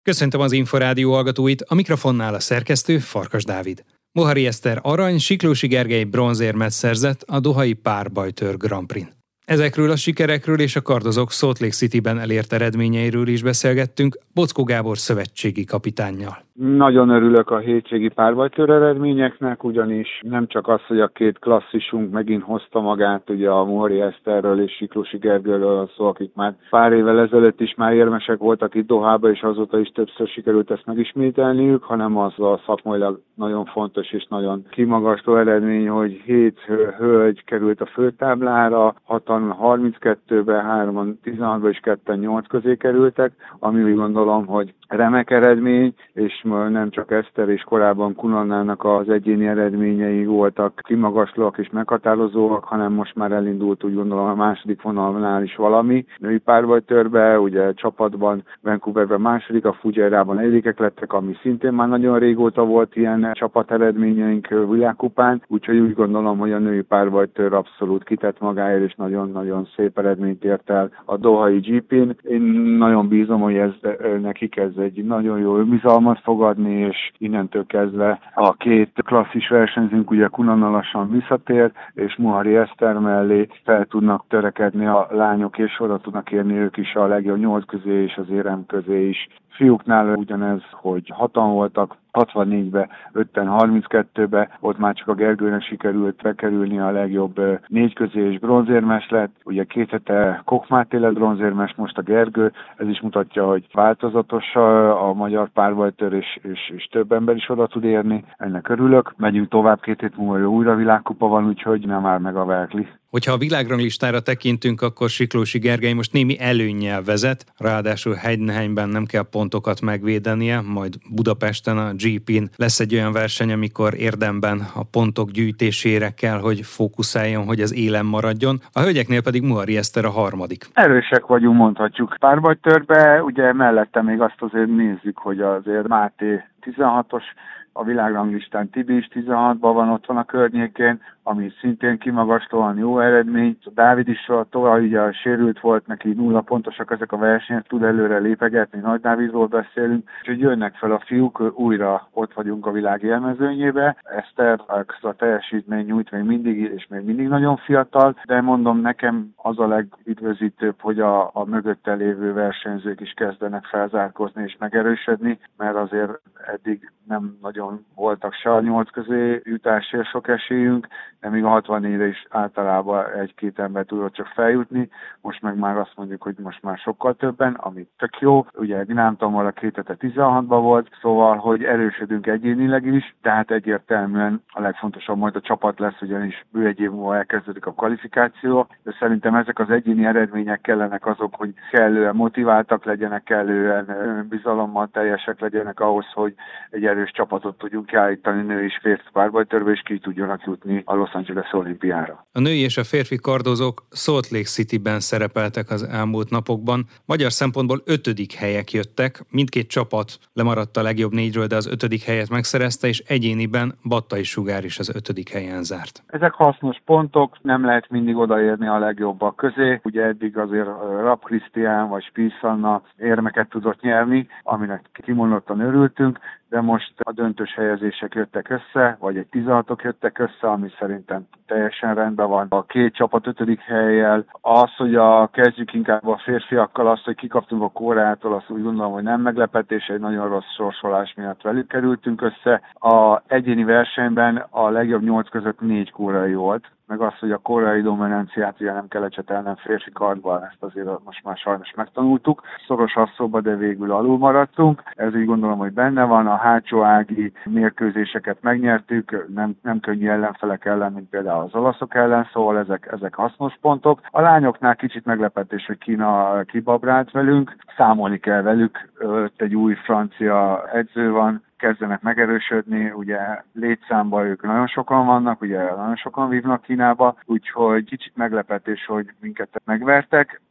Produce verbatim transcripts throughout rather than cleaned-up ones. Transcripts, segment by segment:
Köszöntöm az Inforádió hallgatóit, a mikrofonnál a szerkesztő Farkas Dávid. Mohari Eszter arany, Siklósi Gergely bronzérmet szerzett a dohai párbajtőr Grand Prix-n. Ezekről a sikerekről és a kardozók Salt Lake Cityben elért eredményeiről is beszélgettünk Boczkó Gábor szövetségi kapitánnyal. Nagyon örülök a hétvégi párbajtőr eredményeknek, ugyanis nem csak az, hogy a két klasszisunk megint hozta magát, ugye a Mohari Eszterről és Siklósi Gergelyről szó, akik már pár évvel ezelőtt is már érmesek voltak itt Dohába, és azóta is többször sikerült ezt megismételniük, hanem az a szakmailag nagyon fontos és nagyon kimagasló eredmény, hogy hét hölgy került a főtáblára, hatan harminckettőben, hárman tizenhatban és ketten nyolc közé kerültek, ami úgy gondolom, hogy remek eredmény, és nem csak Eszter és korábban Kunannának az egyéni eredményei voltak kimagaslóak és meghatározóak, hanem most már elindult úgy gondolom a második vonalnál is valami. Női párbajtőrbe, ugye csapatban, Vancouverben második, a Fujairában egyikek lettek, ami szintén már nagyon régóta volt ilyen csapat eredményeink világkupán, úgyhogy úgy gondolom, hogy a női párbajtőr abszolút kitett magáért, és nagyon-nagyon szép eredményt ért el a dohai gé pén. Én nagyon bízom, hogy ez nekik ez egy nagyon jó bizalmat fog adni, és innentől kezdve a két klasszis versenyzőnk, ugye Kunanna lassan visszatér, és Mohari Eszter mellé fel tudnak törekedni a lányok, és oda tudnak érni ők is a legjobb nyolc közé és az érem közé is. Fiúknál ugyanez, hogy hatan voltak, hatvannégybe, ötten harminckettőbe, ott már csak a Gergőnek sikerült bekerülni a legjobb négy közé, és bronzérmes lett. Ugye két hete Koch Máté lett bronzérmes, most a Gergő, ez is mutatja, hogy változatos a, a magyar párbajtőr, és, és, és több ember is oda tud érni. Ennek örülök. Megyünk tovább, két hét múlva újra világkupa van, úgyhogy nem áll meg a verkli. Hogyha a világranglistára tekintünk, akkor Siklósi Gergely most némi előnnyel vezet, ráadásul Heidenheimben nem kell pontokat megvédenie, majd Budapesten a gé pén lesz egy olyan verseny, amikor érdemben a pontok gyűjtésére kell, hogy fókuszáljon, hogy az élen maradjon. A hölgyeknél pedig Mohari Eszter a harmadik. Erősek vagyunk, mondhatjuk párbajtőrbe, ugye mellette még azt azért nézzük, hogy azért Máté tizenhatos, a világranglistán Tibi is tizenhatban van, ott van a környékén, ami szintén kimagaslóan jó eredmény. A Dávid is tovább ugye sérült volt, neki nulla pontosak ezek a versenyek, tud előre lépegetni, Nagy Dávidról beszélünk, úgyhogy jönnek fel a fiúk, újra ott vagyunk a világ élmezőnyébe. Eszter a teljesítmény nyújt még mindig, és még mindig nagyon fiatal, de mondom, nekem az a legüdvözítőbb, hogy a, a mögötte lévő versenyzők is kezdenek felzárkózni és megerősödni, mert azért eddig nem nagyon voltak se a nyolc közé jutásért sok esélyünk, de még a hatvannégyre is általában egy-két ember tudott csak feljutni, most meg már azt mondjuk, hogy most már sokkal többen, ami tök jó. Ugye Gnámtammal a két hete tizenhatban volt, szóval, hogy erősödünk egyénileg is, tehát egyértelműen a legfontosabb majd a csapat lesz, ugyanis bő egy év múlva elkezdődik a kvalifikáció, de szerintem ezek az egyéni eredmények kellenek azok, hogy kellően motiváltak legyenek, kellően bizalommal teljesek legyenek ahhoz, hogy egy erős csapatot tudjunk kiállítani nő és férfi párbajtőrbe, és ki tudjanak jutni a Los Angeles olimpiára. A női és a férfi kardozók Salt Lake Cityben szerepeltek az elmúlt napokban. Magyar szempontból ötödik helyek jöttek, mindkét csapat lemaradt a legjobb négyről, de az ötödik helyet megszerezte, és egyéniben Battai Sugár is az ötödik helyen zárt. Ezek hasznos pontok, nem lehet mindig odaérni a legjobbak közé. Ugye eddig azért Rapp Krisztián vagy Spies Anna érmeket tudott nyerni, aminek kimondottan örültünk, de most a döntős helyezések jöttek össze, vagy egy tizenhatok jöttek össze, ami szerintem teljesen rendben van. A két csapat ötödik helyjel, az, hogy a, kezdjük inkább a férfiakkal, azt, hogy kikaptunk a Koreától, azt úgy gondolom, hogy nem meglepetés, egy nagyon rossz sorsolás miatt velük kerültünk össze. A egyéni versenyben a legjobb nyolc között négy koreai volt, meg az, hogy a koreai dominanciát ugye nem kellett csetelnem férfi kardban, ezt azért most már sajnos megtanultuk. Szoros asszóba, de végül alul maradtunk. Ez úgy gondolom, hogy benne van. A hátsó ági mérkőzéseket megnyertük, nem, nem könnyű ellenfelek ellen, mint például az olaszok ellen, szóval ezek, ezek hasznos pontok. A lányoknál kicsit meglepetés, hogy Kína kibabrált velünk, számolni kell velük, ott egy új francia edző van, kezdenek megerősödni, ugye létszámban ők nagyon sokan vannak, ugye nagyon sokan vívnak Kínába, úgyhogy kicsit meglepetés, hogy minket megvertek.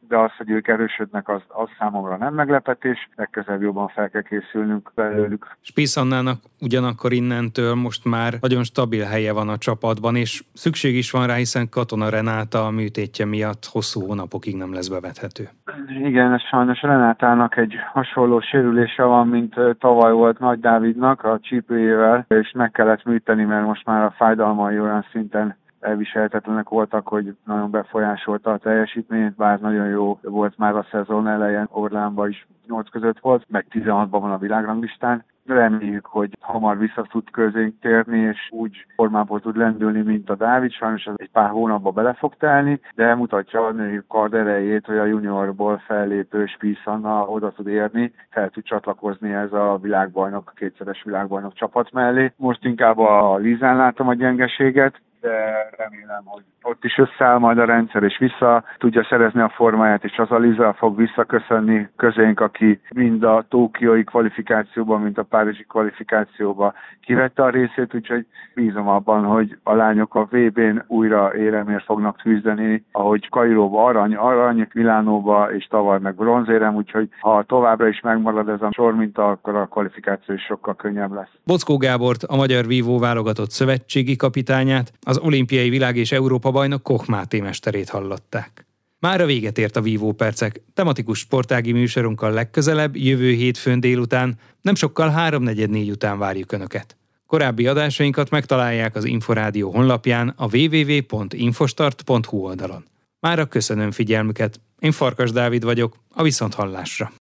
de az, hogy ők erősödnek, az, az számomra nem meglepetés, legközelebb jobban fel kell készülnünk belőlük. Spieth Annának ugyanakkor innentől most már nagyon stabil helye van a csapatban, és szükség is van rá, hiszen Katona Renáta a műtétje miatt hosszú hónapokig nem lesz bevethető. Igen, ez sajnos Renátának egy hasonló sérülése van, mint tavaly volt Nagy Dávidnak a csípőjével, és meg kellett műteni, mert most már a fájdalmai olyan szinten elviselhetetlenek voltak, hogy nagyon befolyásolta a teljesítményt, bár nagyon jó volt már a szezon elején, Orlánban is nyolc között volt, meg tizenhatban van a világranglistán. Reméljük, hogy hamar vissza tud közénk térni, és úgy formából tud lendülni, mint a Dávid. Sajnos ez egy pár hónapba bele fog telni, de mutatja a női kard erejét, hogy a juniorból fellépő Spieth Anna oda tud érni, fel tud csatlakozni ez a világbajnok, kétszeres világbajnok csapat mellé. Most inkább a Lizán látom a gyengeséget, de remélem, hogy ott is összeáll majd a rendszer, és vissza tudja szerezni a formáját, és az a Liza fog visszaköszönni közénk, aki mind a tokiói kvalifikációban, mint a párizsi kvalifikációban kivette a részét, úgyhogy bízom abban, hogy a lányok a vé bén újra éremért fognak küzdeni, ahogy Kairóba arany, arany, Milánóba és tavaly meg bronzérem, úgyhogy ha továbbra is megmarad ez a sor minta, akkor a kvalifikáció is sokkal könnyebb lesz. Bockó Gábort, a magyar vívó válogatott szövetségi kapitányát, az olimpiai világ és Európa bajnok Koch Máté mesterét hallották. Mára véget ért a Vívó Percek. Tematikus sportági műsorunkkal legközelebb, jövő hétfőn délután, nem sokkal háromnegyed négy után várjuk Önöket. Korábbi adásainkat megtalálják az Inforádió honlapján, a double-u double-u double-u pont infostart pont hu oldalon. Mára köszönöm figyelmüket. Én Farkas Dávid vagyok, a viszonthallásra.